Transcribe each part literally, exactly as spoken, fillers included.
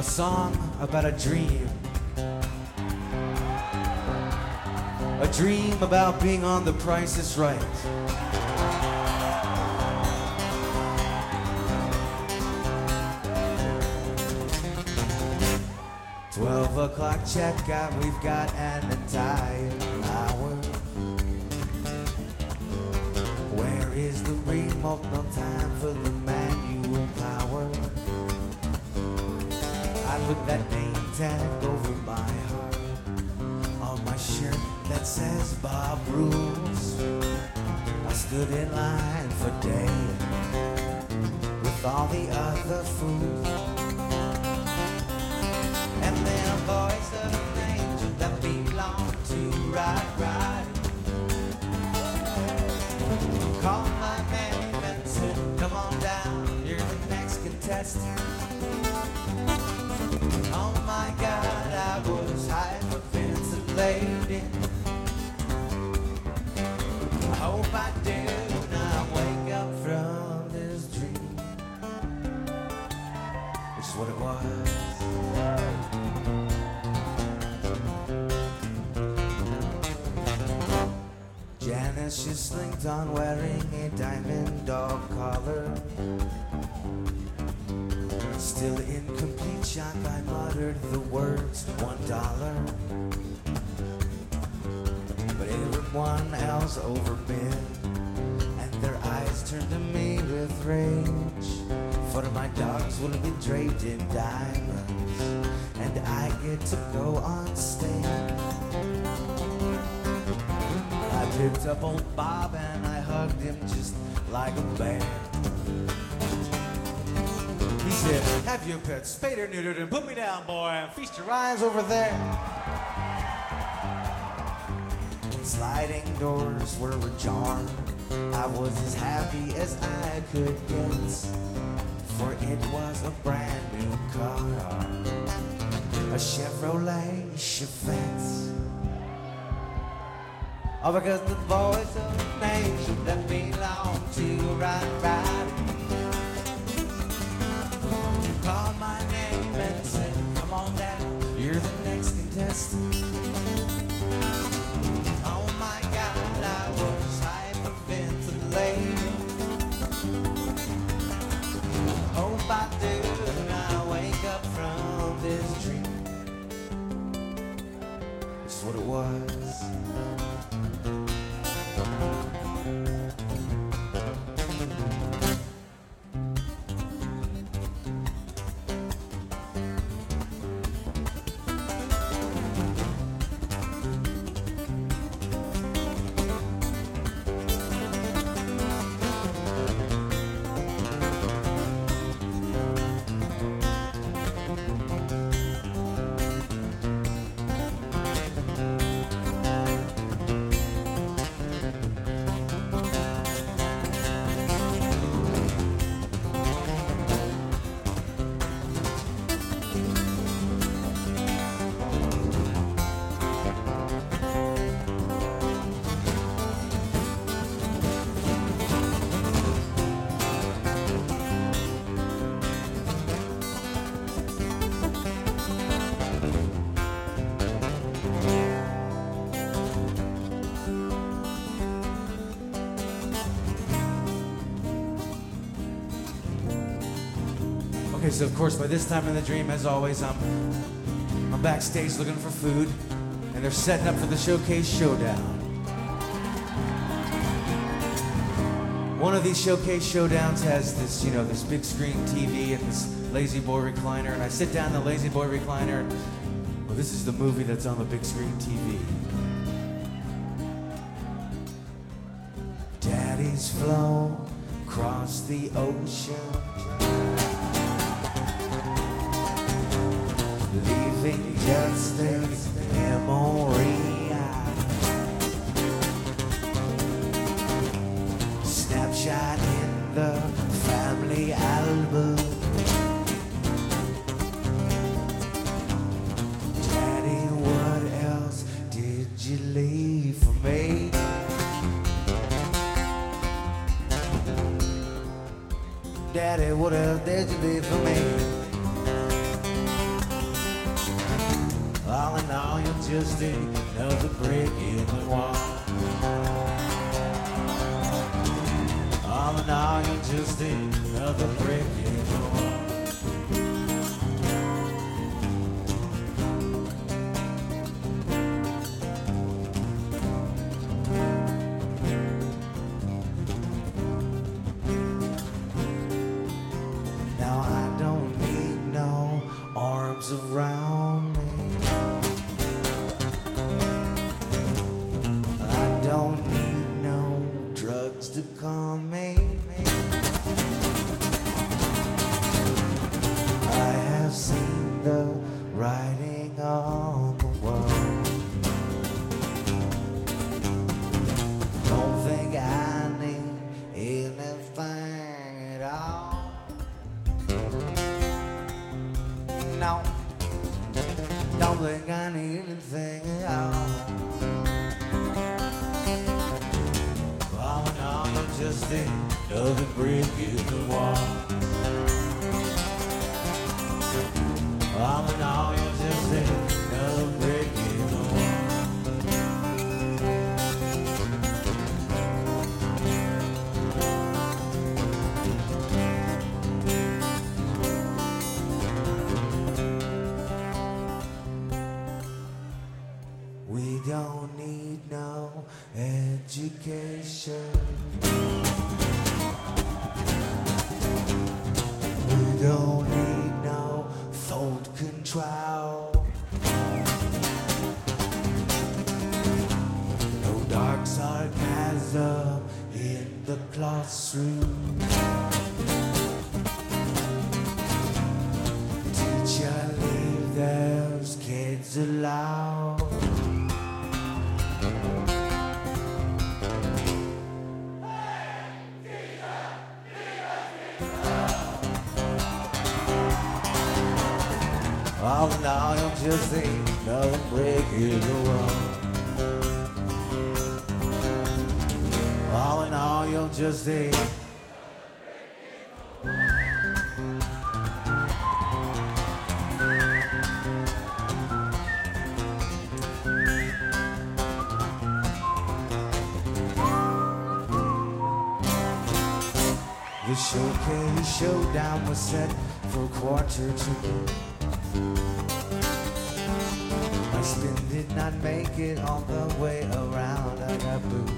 song about a dream. A dream about being on The Price is Right. Twelve o'clock checkout, we've got an entire hour. Where is the remote? No time for the manual power. I put that name tag over my heart on my shirt that says Bob Rules. I stood in line for days with all the other fools. And then a voice of an angel that belonged to Ride Ride called my name and said, come on down, you're the next contestant. Oh my God, I was hyperventilating. I hope I do not wake up from this dream. Which is what it was. Janice, she slinked on wearing a diamond dog collar. Still in complete shock, I muttered the words, one dollar. But everyone else overbid, and their eyes turned to me with rage. For my dogs will be draped in diamonds, and I get to go on stage. I picked up old Bob and I hugged him just like a bear. He said, have your pets spayed or neutered and put me down, boy, and feast your eyes over there. Sliding doors were ajar. I was as happy as I could get, for it was a brand new car, a Chevrolet Chevette. Oh, because the voice of an angel that belonged to Ride Ride called my name and said, come on down, you're the next contestant. Oh my God, I was hyperventilating. Hope I do not wake up from this dream. That's what it was. Okay, so of course by this time in the dream, as always, I'm, I'm backstage looking for food, and they're setting up for the Showcase Showdown. One of these Showcase Showdowns has this, you know, this big screen T V and this Lazy Boy recliner, and I sit down in the Lazy Boy recliner, and, well, this is the movie that's on the big screen T V. Daddy's flown across the ocean, leaving just a memory. Snapshot in the family album. Daddy, what else did you leave for me? Daddy, what else did you leave for me? All in all, you're just another brick in the wall. All in all, you're just another brick in the wall. Now I don't need no arms around me. I don't need no drugs to calm me. I have seen the writing on the wall. Don't think I need anything at all. No, don't think I need anything at all. All in all, I'm just another brick in the wall. All in all, you're just another brick in the wall. We don't need no education. We don't need no thought control. No dark sarcasm in the classroom. Teacher, leave those kids alone. All in all, I'm just another brick in the wall. All in all, you're just a The showcase showdown was set for a quarter to. My spin did not make it all the way around. I got booed.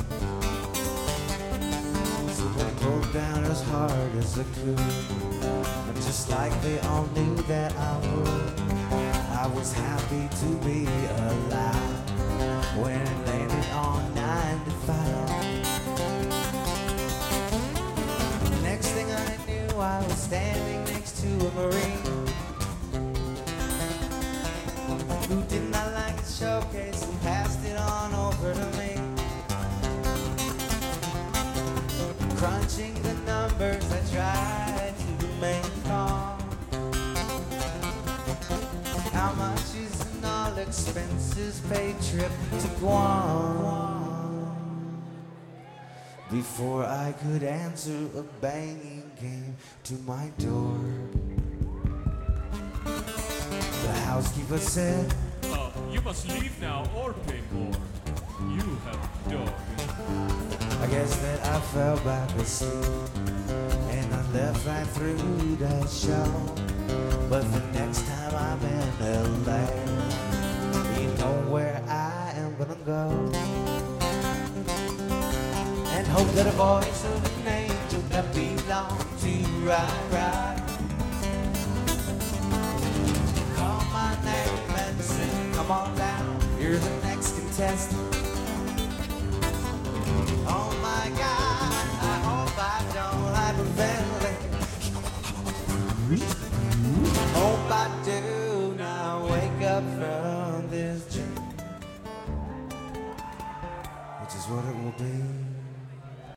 So they pulled down as hard as I could. And just like they all knew that I would, I was happy to be alive when it landed on nine to five. Next thing I knew, I was standing next to a Marine who did not like the showcase and passed it on over to me. Crunching the numbers, I tried to remain calm. How much is an all expenses paid trip to Guam? Before I could answer, a banging came to my door. The housekeeper said, uh, you must leave now or pay more. You have a dog. I guess that I fell back asleep and I left right through that show. But the next time I'm in L A, you know where I am gonna go, and hope that a voice of an angel that belongs to you right, right. Call my name and say, come on down, you're the next contestant. Oh my God, I hope I don't hyperventilate.